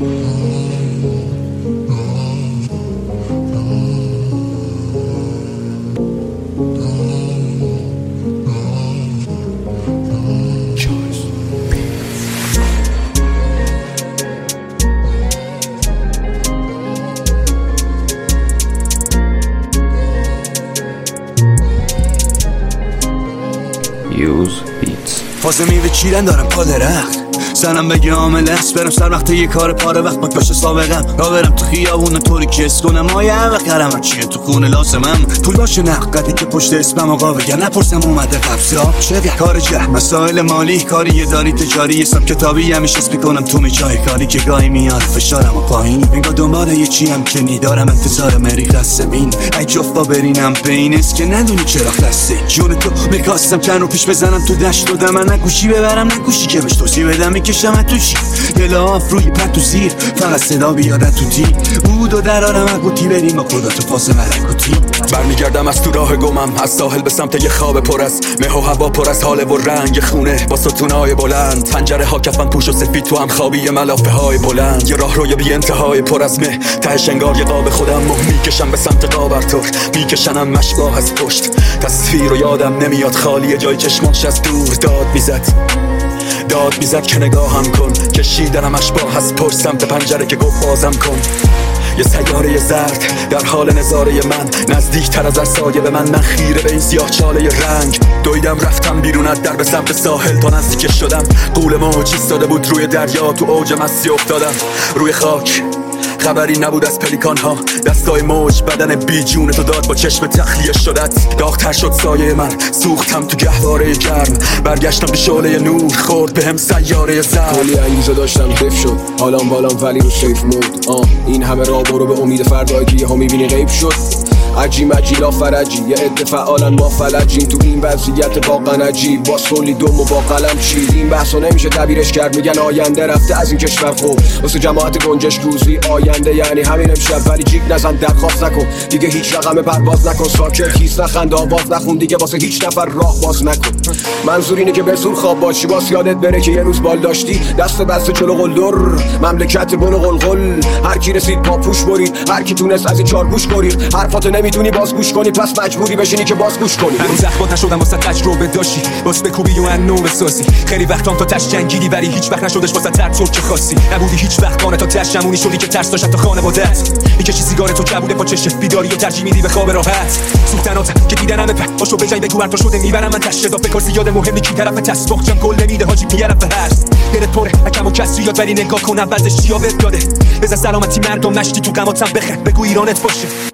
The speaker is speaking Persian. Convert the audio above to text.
فازه میوه چیرن دارم پا درخت زنم بگه عامل است برم سر وقت یه کار پاره وقت باک باشه سابقم را برم تو خیابون طوری کس کنم آیا بخرم چیه تو خونه لازمم پول باشه نقدی که پشت اسمم آقا بگر نپرسم اومده قبضا چه کار جه مسائل مالی کاری یه داری تجاری حساب کتابی همیشه اسم میکنم تو میچای کاری که گاهی میاد فشارم و پایین انگار دنبال یه چی هم که نیدارم انتظار مریخ زمین ای جفتا برینم بین است که ندونی چرا خسته جون تو میخواستم چند رو پیش بزنم تو دشت و دم من نگوشی ببرم نگوشی که بهش توضیح بدم میکشم تو چی گلاف روی پتو زیر فقط صدا بیاد تو تی بود و درارم اگوتی بریم با خدا تو فاز ملکوتی برمیگردم از تو راه گمم از ساحل به سمت یه خواب پر از مه و هوا پر از حال و رنگ خونه با ستونای بلند پنجره ها کفن پوش و سفید تو هم خوابی ملافه های بلند یه راه روی بی انتهای پر از مه تهش انگار یه قاب خودم میکشم به سمت قابرتور میکشنم مشباه از پشت تصویر رو یادم نمیاد خالی جای چشماش از دور داد میزد که نگاهم کن کشیدنم اشباه از پشت سمت پنجره که گفت بازم کن یه سیاره زرد در حال نظاره من نزدیک تر از سایه به من خیره به این سیاه چاله رنگ دویدم رفتم بیرون از در به سمت ساحل تا نزدیک شدم قول موج ایستاده بود روی دریا تو اوج مستی افتادم روی خاک خبری نبود از پلیکان ها دستای موج بدن بی جون تو داد با چشم تخلیه شدت داغ‌تر شد سایه من سوختم تو گهواره گرم برگشتم به شعله نور خورد بهم سیاره زرد کلی انگیزه داشتم دف شد حالام بالام ولی رو سیف مود این همه راه برو به امید فردایی که یهو میبینی غیب شد عجی مجیلا فرجی یه عده فعالن ما فلجیم تو این وضعیت واقعا عجیب باز کلی دم و با قلم چید این بحثو نمیشه تعبیرش کرد میگن آینده رفته از این کشور خوب واسه جماعت گنجش روزی آینده یعنی همین امشب ولی جیگ نزن درخواست نکن دیگه هیچ رقم پرواز نکن ساکت خیس نخند آواز نخون دیگه واسه هیچ نفر راه باز نکن منظور اینه که به زور خواب باشی باز یادت بره که یه روز بال داشتی دست بسته چلو قلدر مملکت بن و قلقل هر کی رسید پاپوش برید هر کی تونست از این چارگوش برید حرفاتو نمیتونی باز گوش کنی پس مجبوری بشینی که باز گوش کنی هنوز اخبات نشدم واسه تجربه داشتی باز بکوبی و انو بسازی خیلی وقتام تا تش جنگیدی ولی هیچ وقت نشدش واسه ترتور که خاصی نبودی هیچ وقت خانه تا تش جمونی شدی که ترس داشت تا خانواده است میکشی سیگار تو کبوده با چش بیداری و ترجیح میدی به خواب راحت سوختنات که دیدنم به پاشو بجای بگو برتا شده میبرم من تش اضافه کار زیاد مهمی کی طرف تسباخچم گل نمیده حاجی میارم به هر دلت پره حکم و کسری یاد ولی نگاه کن اولش چیا بهت داده بزن سلامتی مردم نشتی تو قماتم بخن بگو ایرانت باشه